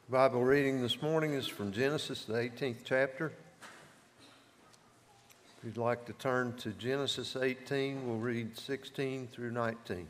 Bible reading this morning is from Genesis, the 18th chapter. If you'd like to turn to Genesis 18, we'll read 16 through 19.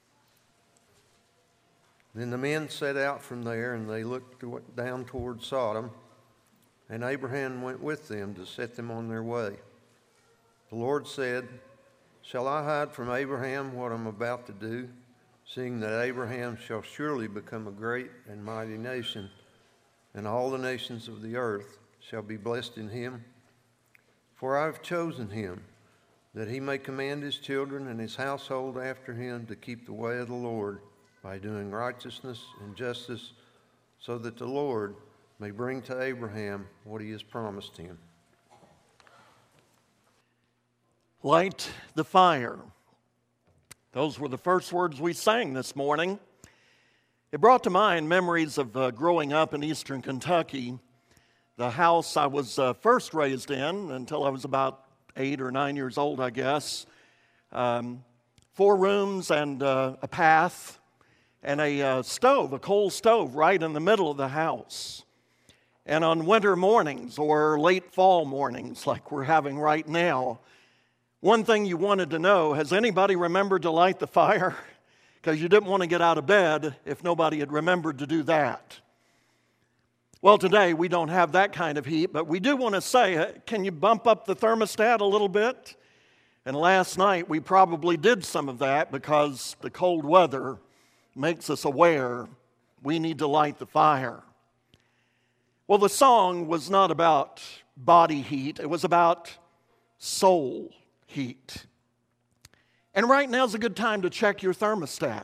Then the men set out from there, and they looked down toward Sodom, and Abraham went with them to set them on their way. The Lord said, "Shall I hide from Abraham what I'm about to do, seeing that Abraham shall surely become a great and mighty nation, and all the nations of the earth shall be blessed in him? For I have chosen him, that he may command his children and his household after him to keep the way of the Lord by doing righteousness and justice, so that the Lord may bring to Abraham what he has promised him." Light the fire. Those were the first words we sang this morning. It brought to mind memories of growing up in eastern Kentucky. The house I was first raised in until I was about 8 or 9 years old, I guess. 4 rooms and a path and a stove, a coal stove right in the middle of the house. And on winter mornings or late fall mornings like we're having right now, one thing you wanted to know, has anybody remembered to light the fire? Because you didn't want to get out of bed if nobody had remembered to do that. Well, today we don't have that kind of heat, but we do want to say, can you bump up the thermostat a little bit? And last night we probably did some of that because the cold weather makes us aware we need to light the fire. Well, the song was not about body heat, it was about soul heat. And right now is a good time to check your thermostat.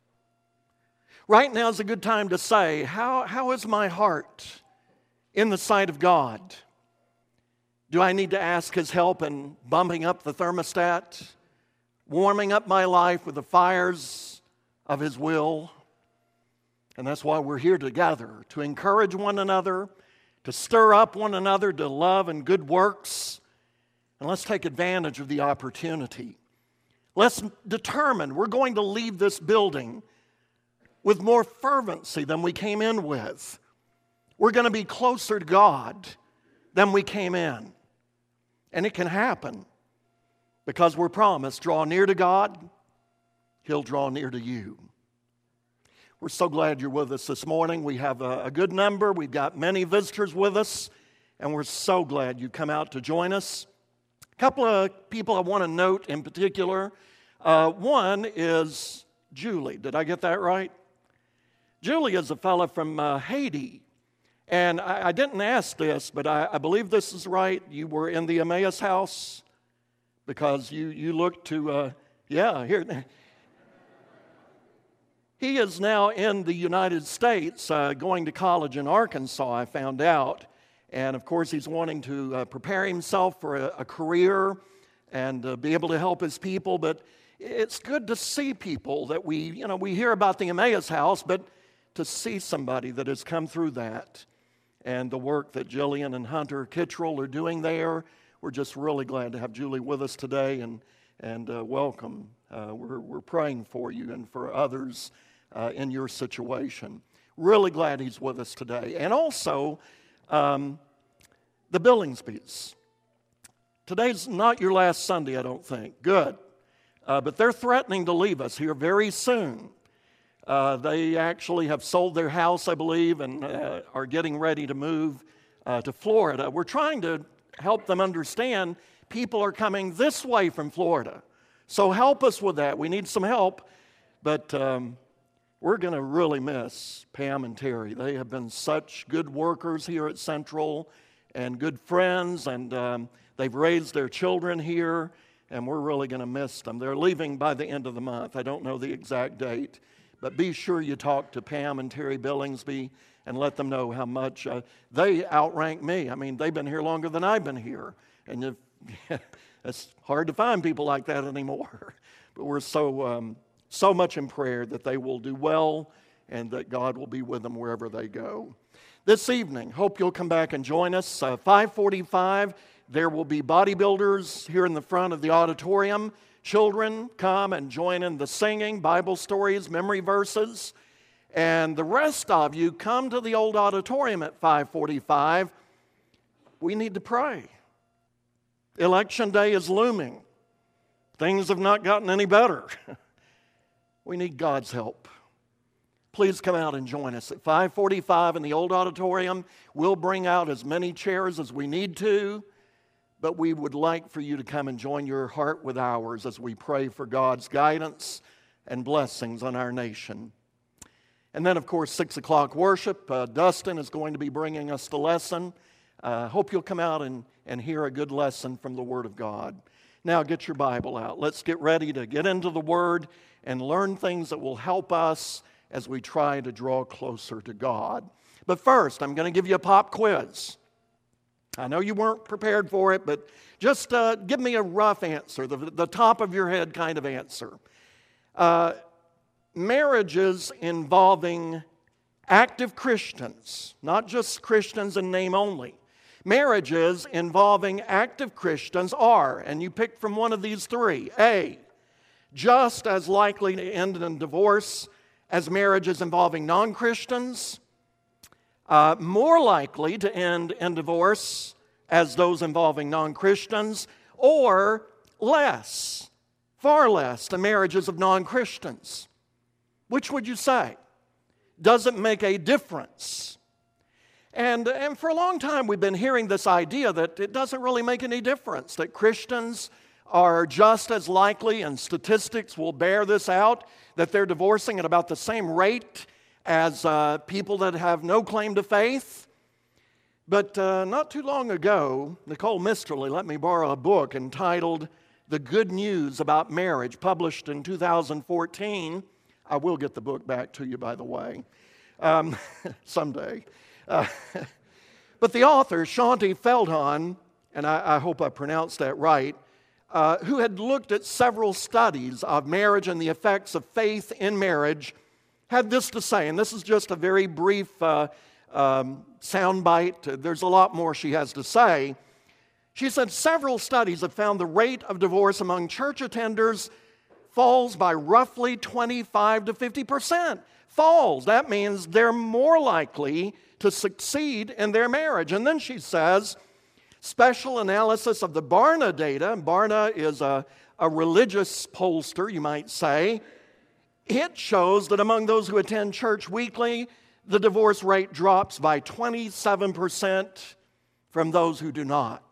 Right now is a good time to say, how is my heart in the sight of God? Do I need to ask His help in bumping up the thermostat, warming up my life with the fires of His will? And that's why we're here together, to encourage one another, to stir up one another to love and good works. And let's take advantage of the opportunity. Let's determine we're going to leave this building with more fervency than we came in with. We're going to be closer to God than we came in. And it can happen because we're promised, draw near to God, He'll draw near to you. We're so glad you're with us this morning. We have a good number. We've got many visitors with us, and we're so glad you come out to join us. A couple of people I want to note in particular. One is Julie. Did I get that right? Julie is a fellow from Haiti. And I didn't ask this, but I believe this is right. You were in the Emmaus house because you looked to, here. He is now in the United States going to college in Arkansas, I found out. And of course, he's wanting to prepare himself for a career and be able to help his people. But it's good to see people that we hear about the Emmaus house, but to see somebody that has come through that and the work that Jillian and Hunter Kittrell are doing there. We're just really glad to have Julie with us today and welcome. We're praying for you and for others in your situation. Really glad he's with us today. And also, the Billingsbys. Today's not your last Sunday, I don't think. Good. But they're threatening to leave us here very soon. They actually have sold their house, I believe, and are getting ready to move to Florida. We're trying to help them understand people are coming this way from Florida. So help us with that. We need some help. But we're going to really miss Pam and Terry. They have been such good workers here at Central and good friends, and they've raised their children here, and we're really going to miss them. They're leaving by the end of the month. I don't know the exact date, but be sure you talk to Pam and Terry Billingsby and let them know how much they outrank me. I mean, they've been here longer than I've been here, and it's hard to find people like that anymore. But we're so much in prayer that they will do well and that God will be with them wherever they go. This evening, hope you'll come back and join us. 5:45, there will be bodybuilders here in the front of the auditorium. Children, come and join in the singing, Bible stories, memory verses. and the rest of you come to the old auditorium at 5:45, we need to pray. Election day is looming. Things have not gotten any better. We need God's help. Please come out and join us at 5:45 in the old auditorium. We'll bring out as many chairs as we need to, but we would like for you to come and join your heart with ours as we pray for God's guidance and blessings on our nation. And then, of course, 6 o'clock worship. Dustin is going to be bringing us the lesson. Hope you'll come out and hear a good lesson from the Word of God. Now get your Bible out. Let's get ready to get into the Word and learn things that will help us as we try to draw closer to God. But first, I'm going to give you a pop quiz. I know you weren't prepared for it, but just give me a rough answer, the top of your head kind of answer. Marriages involving active Christians, not just Christians in name only. Marriages involving active Christians are, and you pick from one of these three: A, just as likely to end in divorce as marriages involving non-Christians, more likely to end in divorce as those involving non-Christians, or less, far less than marriages of non-Christians. Which would you say? Does it make a difference? And for a long time we've been hearing this idea that it doesn't really make any difference, that Christians are just as likely, and statistics will bear this out, that they're divorcing at about the same rate as people that have no claim to faith. But not too long ago, Nicole Misterly let me borrow a book entitled The Good News About Marriage, published in 2014. I will get the book back to you, by the way, someday. But the author, Shaunti Feldhahn, and I hope I pronounced that right, who had looked at several studies of marriage and the effects of faith in marriage, had this to say, and this is just a very brief soundbite. There's a lot more she has to say. She said several studies have found the rate of divorce among church attenders falls by roughly 25 to 50%. Falls. That means they're more likely to succeed in their marriage. And then she says, special analysis of the Barna data, Barna is a religious pollster, you might say, it shows that among those who attend church weekly, the divorce rate drops by 27% from those who do not.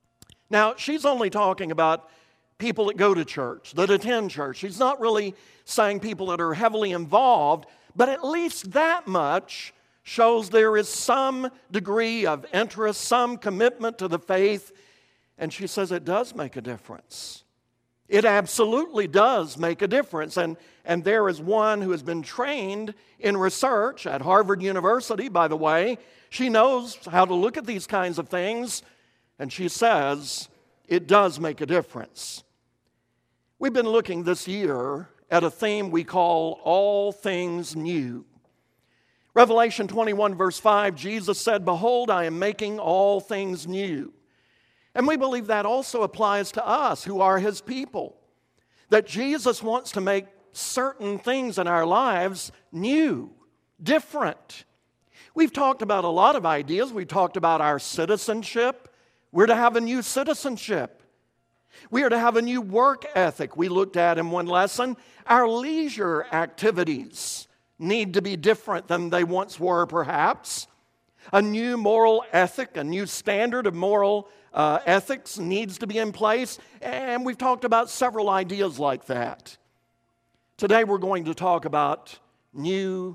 Now, she's only talking about people that go to church, that attend church. She's not really saying people that are heavily involved, but at least that much shows there is some degree of interest, some commitment to the faith, and she says it does make a difference. It absolutely does make a difference, and there is one who has been trained in research at Harvard University, by the way. She knows how to look at these kinds of things, and she says it does make a difference. We've been looking this year at a theme we call all things new. Revelation 21 verse 5, Jesus said, "Behold, I am making all things new." And we believe that also applies to us who are His people. That Jesus wants to make certain things in our lives new, different. We've talked about a lot of ideas. We talked about our citizenship. We're to have a new citizenship. We are to have a new work ethic. We looked at in one lesson. Our leisure activities need to be different than they once were, perhaps. A new moral ethic, a new standard of moral ethics needs to be in place. And we've talked about several ideas like that. Today we're going to talk about new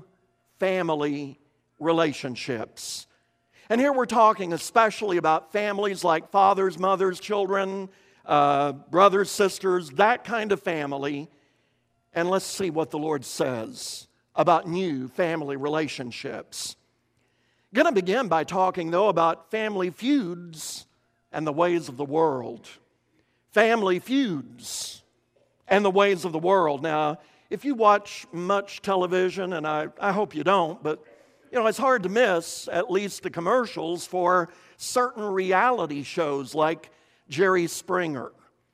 family relationships. And here we're talking especially about families like fathers, mothers, children, brothers, sisters, that kind of family. And let's see what the Lord says about new family relationships. I'm going to begin by talking, though, about family feuds and the ways of the world. Family feuds and the ways of the world. Now, if you watch much television, and I hope you don't, but it's hard to miss at least the commercials for certain reality shows like Jerry Springer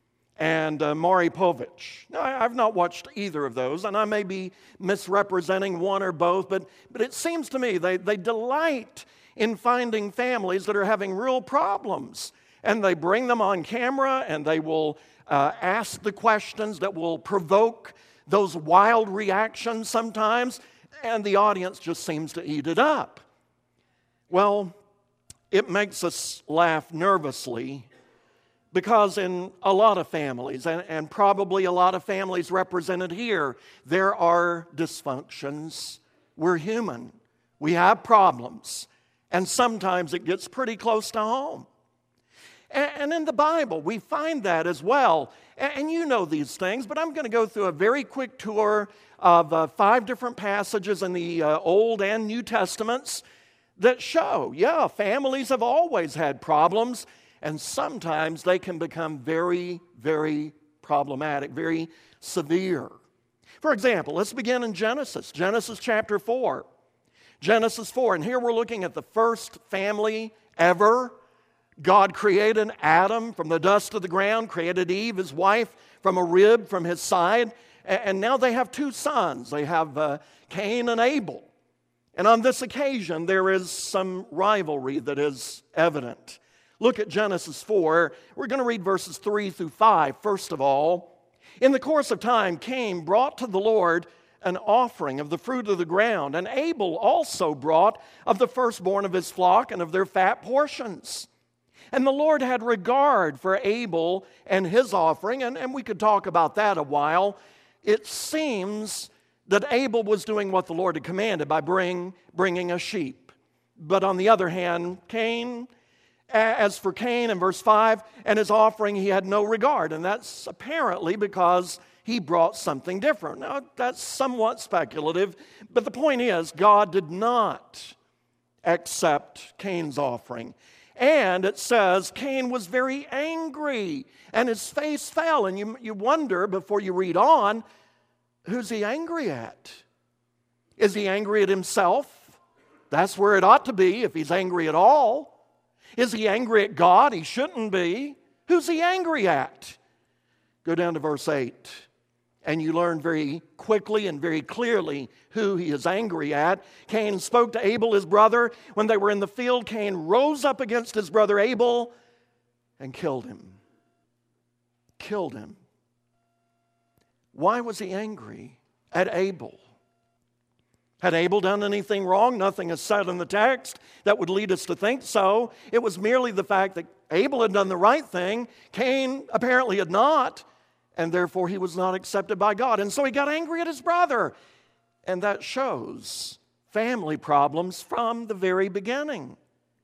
and Maury Povich. Now, I've not watched either of those, and I may be misrepresenting one or both, but it seems to me they delight in finding families that are having real problems. And they bring them on camera, and they will ask the questions that will provoke those wild reactions sometimes, and the audience just seems to eat it up. Well, it makes us laugh nervously because in a lot of families, and probably a lot of families represented here, there are dysfunctions. We're human. We have problems. And sometimes it gets pretty close to home. And in the Bible, we find that as well. And you know these things, but I'm going to go through a very quick tour of 5 different passages in the Old and New Testaments that show, families have always had problems, and sometimes they can become very, very problematic, very severe. For example, let's begin in Genesis chapter 4. Genesis 4, and here we're looking at the first family ever. God created Adam from the dust of the ground, created Eve, his wife, from a rib from his side, and now they have 2 sons. They have Cain and Abel. And on this occasion, there is some rivalry that is evident. Look at Genesis 4. We're going to read verses 3 through 5. First of all, in the course of time, Cain brought to the Lord an offering of the fruit of the ground, and Abel also brought of the firstborn of his flock and of their fat portions. And the Lord had regard for Abel and his offering, and we could talk about that a while. It seems that Abel was doing what the Lord had commanded by bringing a sheep. But on the other hand, as for Cain in verse 5, and his offering he had no regard. And that's apparently because he brought something different. Now, that's somewhat speculative, but the point is, God did not accept Cain's offering. And it says Cain was very angry, and his face fell. And you wonder, before you read on, who's he angry at? Is he angry at himself? That's where it ought to be, if he's angry at all. Is he angry at God? He shouldn't be. Who's he angry at? Go down to verse 8. And you learn very quickly and very clearly who he is angry at. Cain spoke to Abel, his brother. When they were in the field, Cain rose up against his brother Abel and killed him. Killed him. Why was he angry at Abel? Had Abel done anything wrong? Nothing is said in the text that would lead us to think so. It was merely the fact that Abel had done the right thing. Cain apparently had not. And therefore he was not accepted by God. And so he got angry at his brother. And that shows family problems from the very beginning.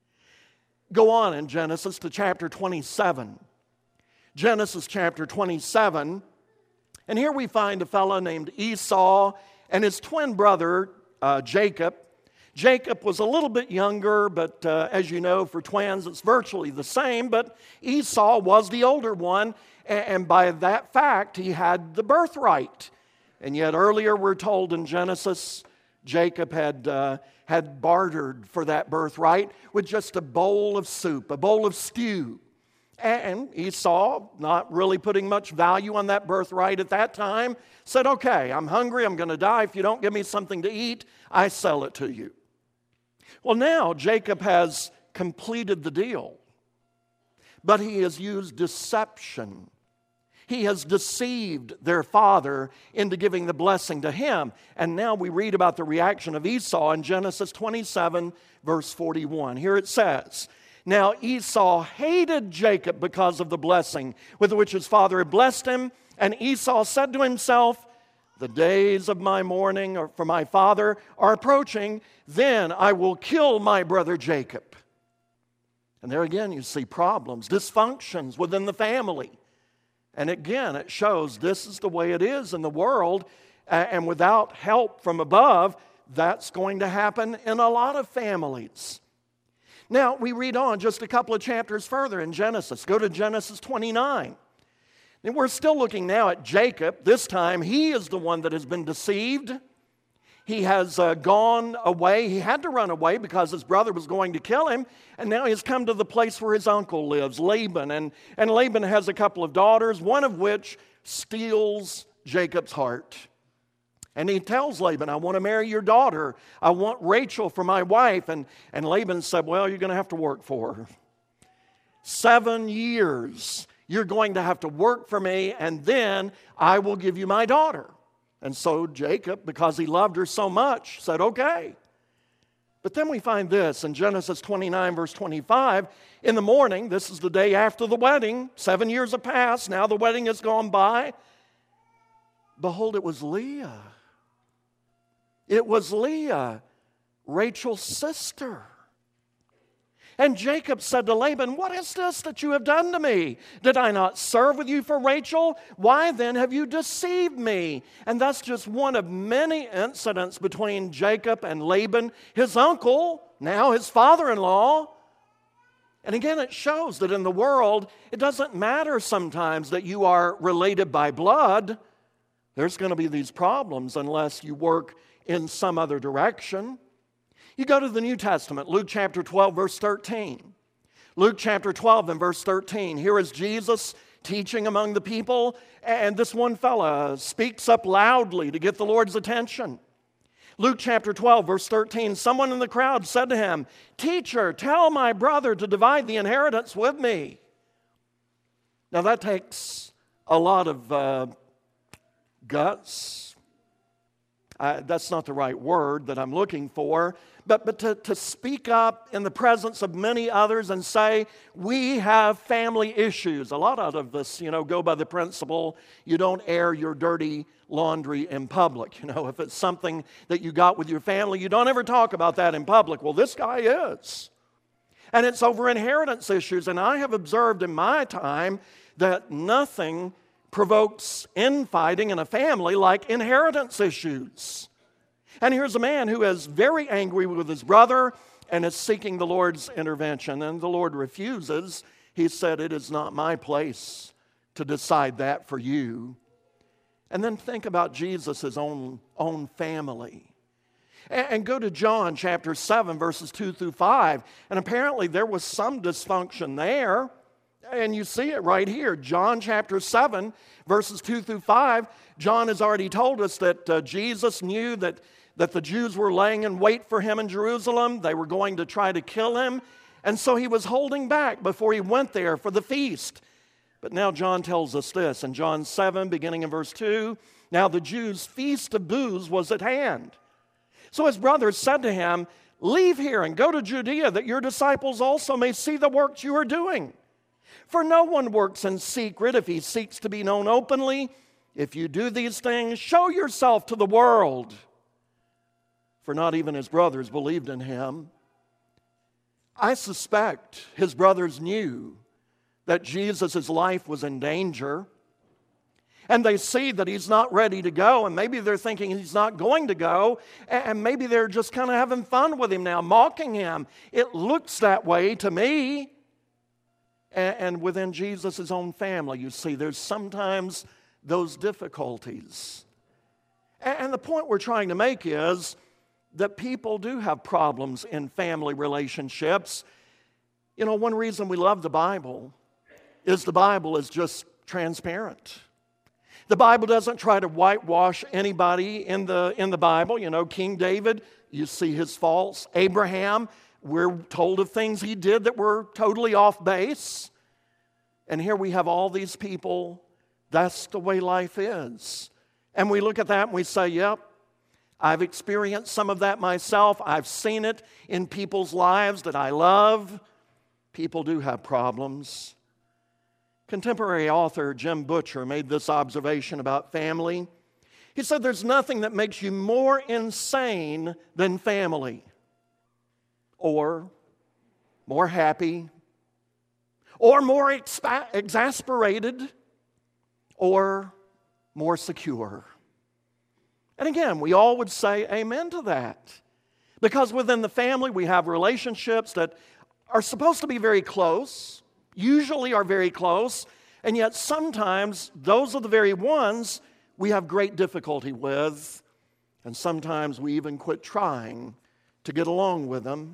Go on in Genesis to chapter 27. Genesis chapter 27. And here we find a fellow named Esau and his twin brother Jacob. Jacob was a little bit younger, but as you know, for twins it's virtually the same. But Esau was the older one. And by that fact, he had the birthright. And yet earlier we're told in Genesis, Jacob had bartered for that birthright with just a bowl of soup, a bowl of stew. And Esau, not really putting much value on that birthright at that time, said, okay, I'm hungry, I'm going to die. If you don't give me something to eat, I sell it to you. Well, now Jacob has completed the deal, but he has used deception. He has deceived their father into giving the blessing to him. And now we read about the reaction of Esau in Genesis 27, verse 41. Here it says, now Esau hated Jacob because of the blessing with which his father had blessed him. And Esau said to himself, the days of my mourning for my father are approaching. Then I will kill my brother Jacob. And there again you see problems, dysfunctions within the family. And again, it shows this is the way it is in the world, and without help from above, that's going to happen in a lot of families. Now, we read on just a couple of chapters further in Genesis. Go to Genesis 29. And we're still looking now at Jacob. This time, he is the one that has been deceived. He has gone away. He had to run away because his brother was going to kill him. And now he's come to the place where his uncle lives, Laban. And Laban has a couple of daughters, one of which steals Jacob's heart. And he tells Laban, I want to marry your daughter. I want Rachel for my wife. And Laban said, well, you're going to have to work for her. 7 years, you're going to have to work for me, and then I will give you my daughter. And so Jacob, because he loved her so much, said, okay. But then we find this in Genesis 29, verse 25. In the morning, this is the day after the wedding, 7 years have passed, now the wedding has gone by. Behold, it was Leah. It was Leah, Rachel's sister. And Jacob said to Laban, what is this that you have done to me? Did I not serve with you for Rachel? Why then have you deceived me? And that's just one of many incidents between Jacob and Laban, his uncle, now his father-in-law. And again, it shows that in the world, it doesn't matter sometimes that you are related by blood. There's going to be these problems unless you work in some other direction. You go to the New Testament, Luke chapter 12, verse 13. Luke chapter 12 and verse 13. Here is Jesus teaching among the people, and this one fella speaks up loudly to get the Lord's attention. Luke chapter 12, verse 13. Someone in the crowd said to him, Teacher, tell my brother to divide the inheritance with me. Now that takes a lot of guts. That's not the right word that I'm looking for. But to speak up in the presence of many others and say, we have family issues. A lot of us, go by the principle, you don't air your dirty laundry in public. If it's something that you got with your family, you don't ever talk about that in public. Well, this guy is. And it's over inheritance issues. And I have observed in my time that nothing provokes infighting in a family like inheritance issues. And here's a man who is very angry with his brother and is seeking the Lord's intervention. And the Lord refuses. He said, it is not my place to decide that for you. And then think about Jesus' own family. And go to John chapter 7, verses 2 through 5. And apparently there was some dysfunction there. And you see it right here. John chapter 7, verses 2 through 5. John has already told us that Jesus knew that the Jews were laying in wait for him in Jerusalem. They were going to try to kill him. And so he was holding back before he went there for the feast. But now John tells us this in John 7, beginning in verse 2. Now the Jews' feast of booths was at hand. So his brothers said to him, Leave here and go to Judea, that your disciples also may see the works you are doing. For no one works in secret if he seeks to be known openly. If you do these things, show yourself to the world. For not even his brothers believed in him. I suspect his brothers knew that Jesus' life was in danger. And they see that he's not ready to go, and maybe they're thinking he's not going to go, and maybe they're just kind of having fun with him now, mocking him. It looks that way to me. And within Jesus' own family, you see, there's sometimes those difficulties. And the point we're trying to make is that people do have problems in family relationships. One reason we love the Bible is just transparent. The Bible doesn't try to whitewash anybody in the Bible. King David, you see his faults. Abraham, we're told of things he did that were totally off base. And here we have all these people. That's the way life is. And we look at that and we say, yep, I've experienced some of that myself. I've seen it in people's lives that I love. People do have problems. Contemporary author Jim Butcher made this observation about family. He said, there's nothing that makes you more insane than family, or more happy, or more exasperated, or more secure. And again, we all would say amen to that. Because within the family, we have relationships that are supposed to be very close, usually are very close, and yet sometimes those are the very ones we have great difficulty with. And sometimes we even quit trying to get along with them.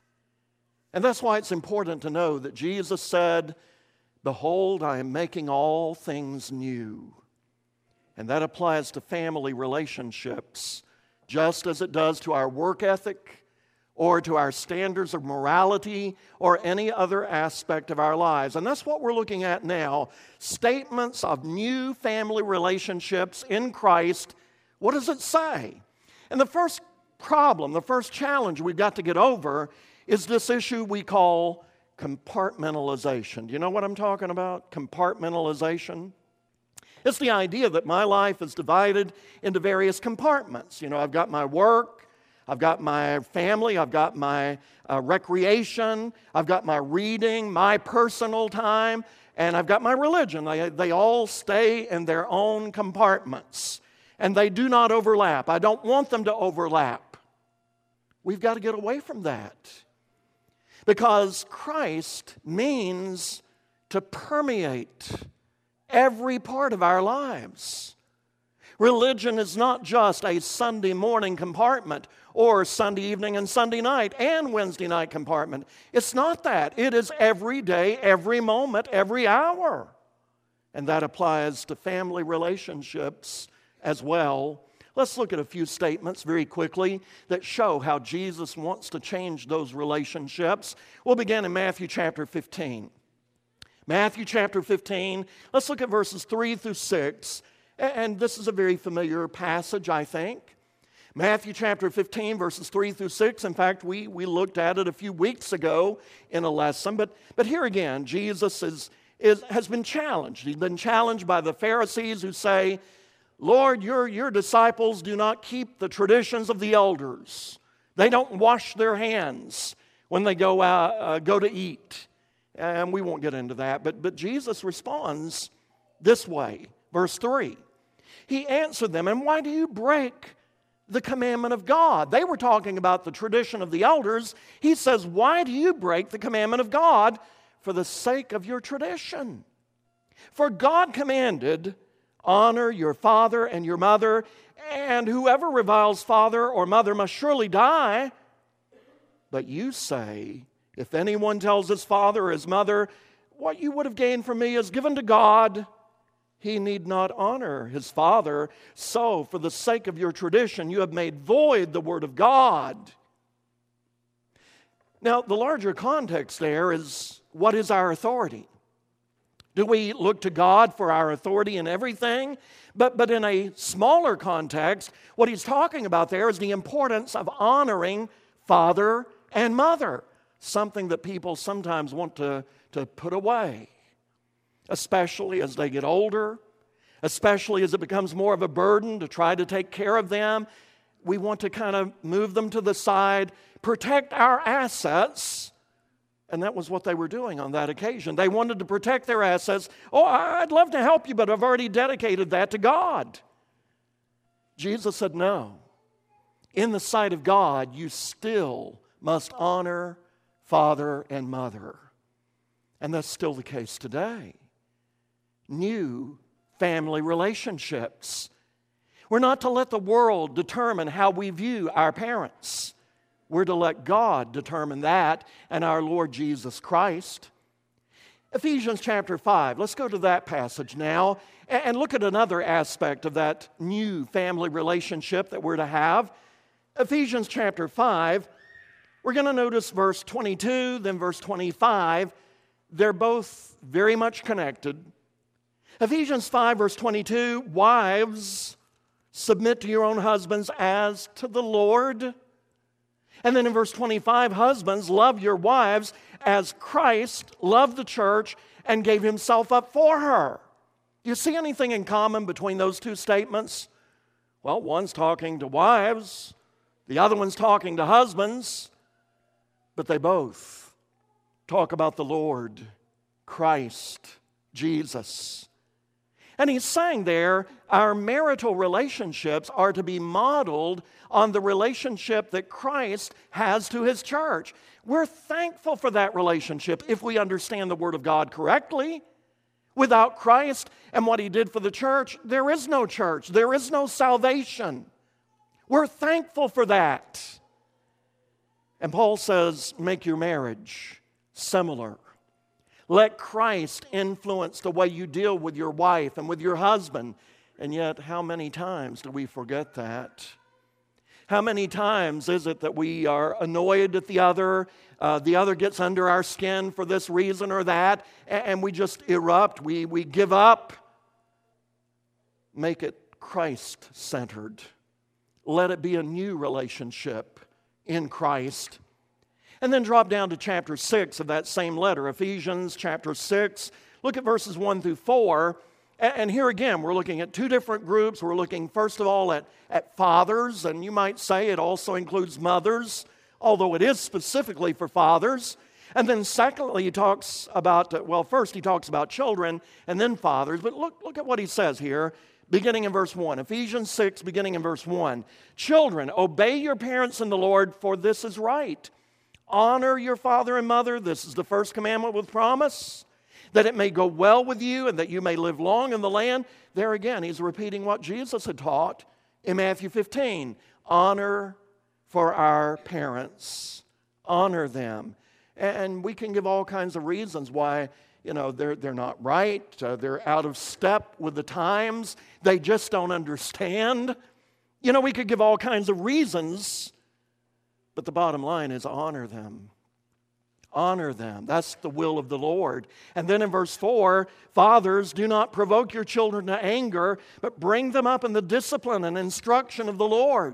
And that's why it's important to know that Jesus said, "Behold, I am making all things new." And that applies to family relationships, just as it does to our work ethic or to our standards of morality or any other aspect of our lives. And that's what we're looking at now. Statements of new family relationships in Christ. What does it say? And the first problem, the first challenge we've got to get over is this issue we call compartmentalization. Do you know what I'm talking about? Compartmentalization. It's the idea that my life is divided into various compartments. You know, I've got my work, I've got my family, I've got my recreation, I've got my reading, my personal time, and I've got my religion. They all stay in their own compartments, and they do not overlap. I don't want them to overlap. We've got to get away from that, because Christ means to permeate every part of our lives. Religion is not just a Sunday morning compartment or Sunday evening and Sunday night and Wednesday night compartment. It's not that. It is every day, every moment, every hour. And that applies to family relationships as well. Let's look at a few statements very quickly that show how Jesus wants to change those relationships. We'll begin in Matthew chapter 15. Matthew chapter 15, let's look at verses 3 through 6. And this is a very familiar passage, I think. Matthew chapter 15, verses 3 through 6. In fact, we looked at it a few weeks ago in a lesson. But here again, Jesus has been challenged. He's been challenged by the Pharisees who say, "Lord, your disciples do not keep the traditions of the elders. They don't wash their hands when they go to eat." And we won't get into that. But Jesus responds this way. Verse 3. He answered them, "And why do you break the commandment of God?" They were talking about the tradition of the elders. He says, "Why do you break the commandment of God for the sake of your tradition? For God commanded, 'Honor your father and your mother, and whoever reviles father or mother must surely die.' But you say, 'If anyone tells his father or his mother, what you would have gained from me is given to God, he need not honor his father. So, for the sake of your tradition, you have made void the word of God.'" Now, the larger context there is, what is our authority? Do we look to God for our authority in everything? But in a smaller context, what he's talking about there is the importance of honoring father and mother, something that people sometimes want to put away, especially as they get older, especially as it becomes more of a burden to try to take care of them. We want to kind of move them to the side, protect our assets. And that was what they were doing on that occasion. They wanted to protect their assets. "Oh, I'd love to help you, but I've already dedicated that to God." Jesus said, "No. In the sight of God, you still must honor father and mother." And that's still the case today. New family relationships. We're not to let the world determine how we view our parents. We're to let God determine that, and our Lord Jesus Christ. Ephesians chapter 5. Let's go to that passage now and look at another aspect of that new family relationship that we're to have. Ephesians chapter 5. We're going to notice verse 22, then verse 25. They're both very much connected. Ephesians 5, verse 22, "Wives, submit to your own husbands as to the Lord." And then in verse 25, "Husbands, love your wives as Christ loved the church and gave himself up for her." Do you see anything in common between those two statements? Well, one's talking to wives, the other one's talking to husbands, but they both talk about the Lord, Christ, Jesus. And he's saying there, our marital relationships are to be modeled on the relationship that Christ has to his church. We're thankful for that relationship if we understand the Word of God correctly. Without Christ and what he did for the church, there is no church. There is no salvation. We're thankful for that. And Paul says, make your marriage similar. Let Christ influence the way you deal with your wife and with your husband. And yet, how many times do we forget that? How many times is it that we are annoyed at the other gets under our skin for this reason or that, and we just erupt, we give up? Make it Christ-centered. Let it be a new relationship in Christ. And then drop down to chapter 6 of that same letter, Ephesians chapter 6. Look at verses 1 through 4. And here again, we're looking at two different groups. We're looking, first of all, at fathers, and you might say it also includes mothers, although it is specifically for fathers. And then secondly, he talks about, first he talks about children and then fathers. But look at what he says here, beginning in verse 1. Ephesians 6, beginning in verse 1. Children, obey your parents in the Lord, for this is right. Honor your father and mother. This is the first commandment with promise, that it may go well with you and that you may live long in the land. There again, he's repeating what Jesus had taught in Matthew 15. Honor for our parents. Honor them. And we can give all kinds of reasons why, they're not right. They're out of step with the times. They just don't understand. We could give all kinds of reasons, but the bottom line is honor them. Honor them. That's the will of the Lord. And then in verse 4, fathers, do not provoke your children to anger, but bring them up in the discipline and instruction of the Lord.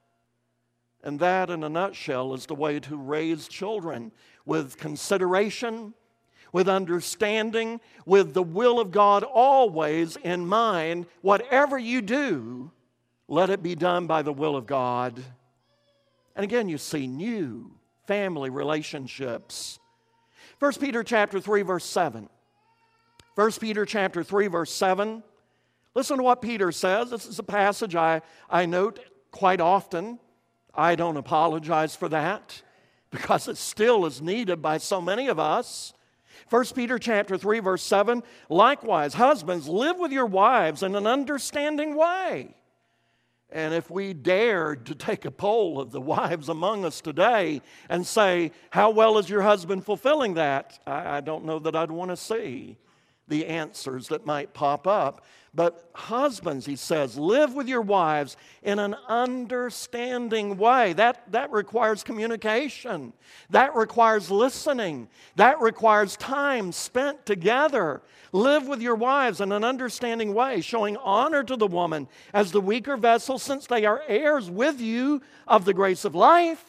And that, in a nutshell, is the way to raise children, with consideration, with understanding, with the will of God always in mind. Whatever you do, let it be done by the will of God. And again, you see new family relationships. 1 Peter chapter 3, verse 7. 1 Peter chapter 3, verse 7. Listen to what Peter says. This is a passage I note quite often. I don't apologize for that, because it still is needed by so many of us. 1 Peter chapter 3, verse 7. Likewise, husbands, live with your wives in an understanding way. And if we dared to take a poll of the wives among us today and say, how well is your husband fulfilling that? I don't know that I'd want to see the answers that might pop up. But husbands, he says, live with your wives in an understanding way. That requires communication. That requires listening. That requires time spent together. Live with your wives in an understanding way, showing honor to the woman as the weaker vessel, since they are heirs with you of the grace of life.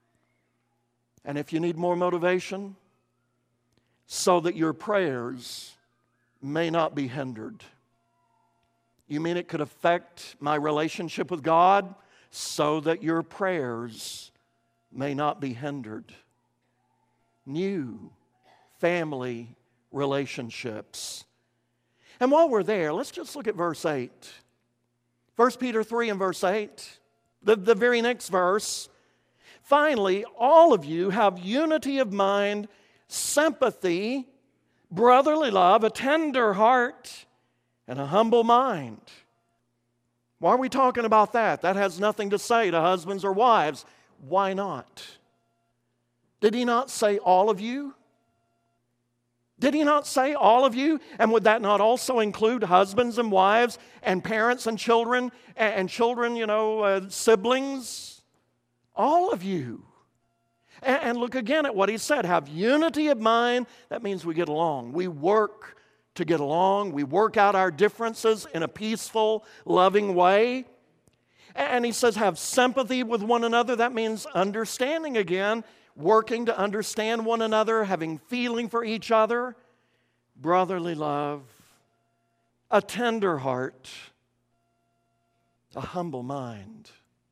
And if you need more motivation, so that your prayers may not be hindered. You mean it could affect my relationship with God? So that your prayers may not be hindered. New family relationships. And while we're there, let's just look at verse 8. 1 Peter 3 and verse 8. The very next verse. Finally, all of you have unity of mind, sympathy, brotherly love, a tender heart, and a humble mind. Why are we talking about that? That has nothing to say to husbands or wives. Why not? Did he not say all of you? Did he not say all of you? And would that not also include husbands and wives and parents and children, siblings? All of you. And look again at what he said. Have unity of mind. That means we get along. We work to get along. We work out our differences in a peaceful, loving way. And he says have sympathy with one another. That means understanding again. Working to understand one another, having feeling for each other, brotherly love, a tender heart, a humble mind.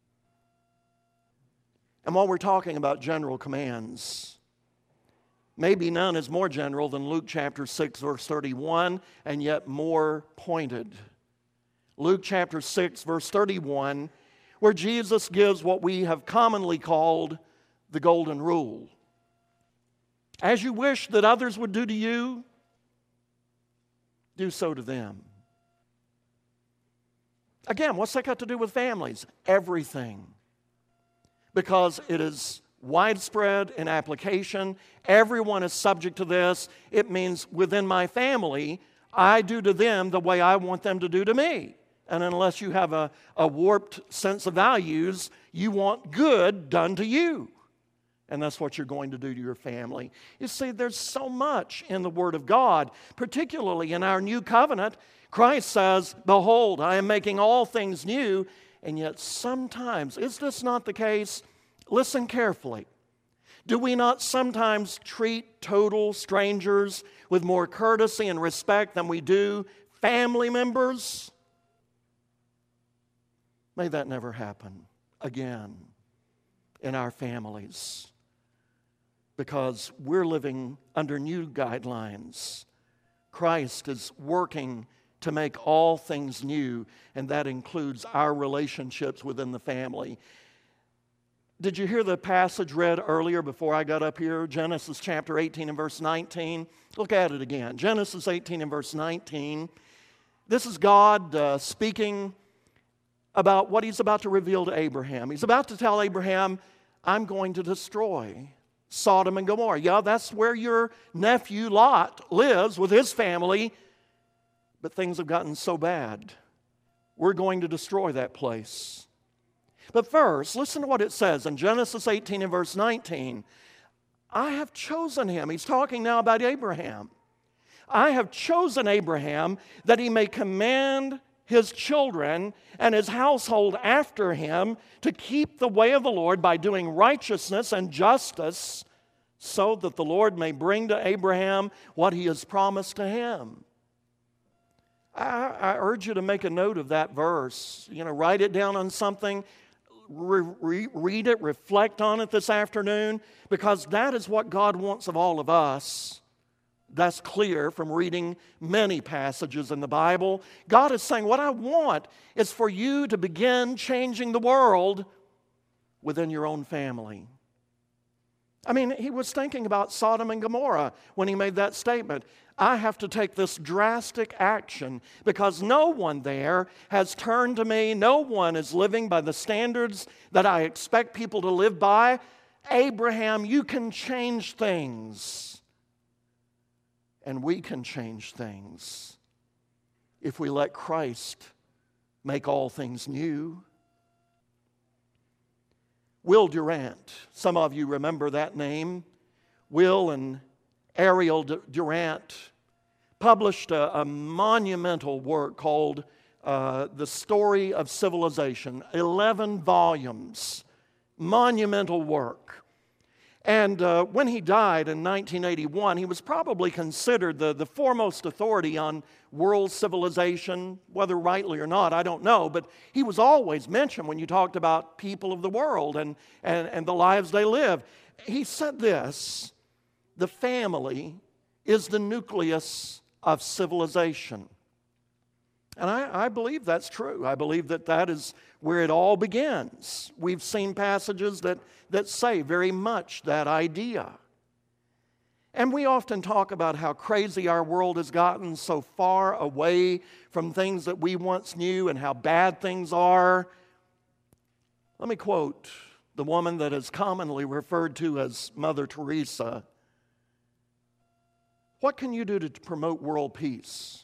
And while we're talking about general commands, maybe none is more general than Luke chapter 6, verse 31, and yet more pointed. Luke chapter 6, verse 31, where Jesus gives what we have commonly called the golden rule. As you wish that others would do to you, do so to them. Again, what's that got to do with families? Everything. Because it is widespread in application. Everyone is subject to this. It means within my family, I do to them the way I want them to do to me. And unless you have a warped sense of values, you want good done to you. And that's what you're going to do to your family. You see, there's so much in the Word of God, particularly in our new covenant. Christ says, "Behold, I am making all things new." And yet sometimes, is this not the case? Listen carefully. Do we not sometimes treat total strangers with more courtesy and respect than we do family members? May that never happen again in our families, because we're living under new guidelines. Christ is working to make all things new, and that includes our relationships within the family. Did you hear the passage read earlier before I got up here? Genesis chapter 18 and verse 19. Look at it again. Genesis 18 and verse 19. This is God speaking about what He's about to reveal to Abraham. He's about to tell Abraham, I'm going to destroy Sodom and Gomorrah. Yeah, that's where your nephew Lot lives with his family, but things have gotten so bad. We're going to destroy that place. But first, listen to what it says in Genesis 18 and verse 19. I have chosen him. He's talking now about Abraham. I have chosen Abraham that he may command his children and his household after him to keep the way of the Lord by doing righteousness and justice, so that the Lord may bring to Abraham what he has promised to him. I urge you to make a note of that verse. Write it down on something. Read it, reflect on it this afternoon, because that is what God wants of all of us. That's clear from reading many passages in the Bible. God is saying, what I want is for you to begin changing the world within your own family. I mean, he was thinking about Sodom and Gomorrah when he made that statement. I have to take this drastic action because no one there has turned to me. No one is living by the standards that I expect people to live by. Abraham, you can change things. And we can change things if we let Christ make all things new. Will Durant, some of you remember that name. Will and Ariel Durant published a monumental work called The Story of Civilization, 11 volumes, monumental work. And when he died in 1981, he was probably considered the foremost authority on world civilization, whether rightly or not, I don't know. But he was always mentioned when you talked about people of the world and the lives they live. He said this: the family is the nucleus of civilization. And I believe that's true. I believe that is where it all begins. We've seen passages that say very much that idea. And we often talk about how crazy our world has gotten, so far away from things that we once knew and how bad things are. Let me quote the woman that is commonly referred to as Mother Teresa. What can you do to promote world peace?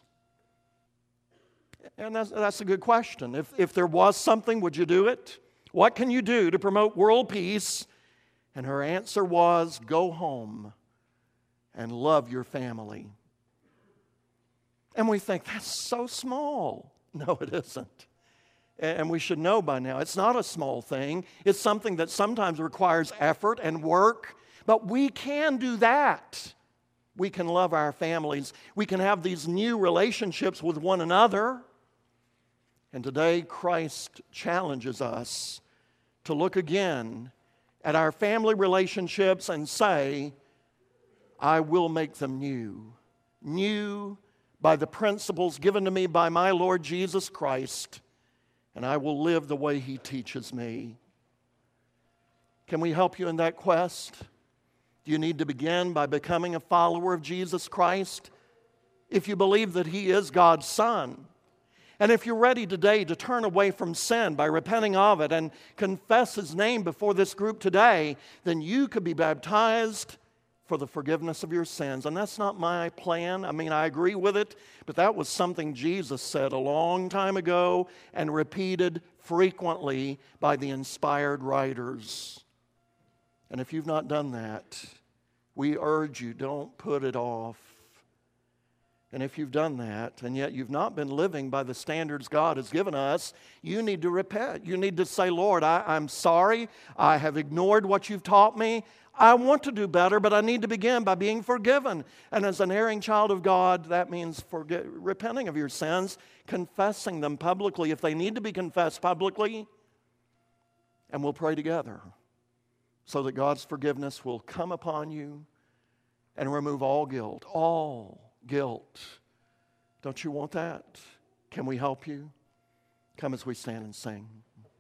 And that's a good question. If there was something, would you do it? What can you do to promote world peace? And her answer was, go home and love your family. And we think, that's so small. No, it isn't. And we should know by now, it's not a small thing. It's something that sometimes requires effort and work. But we can do that. We can love our families. We can have these new relationships with one another. And today, Christ challenges us to look again at our family relationships and say, I will make them new. New by the principles given to me by my Lord Jesus Christ, and I will live the way He teaches me. Can we help you in that quest? Do you need to begin by becoming a follower of Jesus Christ? If you believe that He is God's Son, And if you're ready today to turn away from sin by repenting of it and confess His name before this group today, then you could be baptized for the forgiveness of your sins. And that's not my plan. I mean, I agree with it, but that was something Jesus said a long time ago and repeated frequently by the inspired writers. And if you've not done that, we urge you, don't put it off. And if you've done that, and yet you've not been living by the standards God has given us, you need to repent. You need to say, Lord, I'm sorry. I have ignored what you've taught me. I want to do better, but I need to begin by being forgiven. And as an erring child of God, that means repenting of your sins, confessing them publicly if they need to be confessed publicly, and we'll pray together so that God's forgiveness will come upon you and remove all guilt, all guilt. Don't you want that? Can we help you? Come as we stand and sing.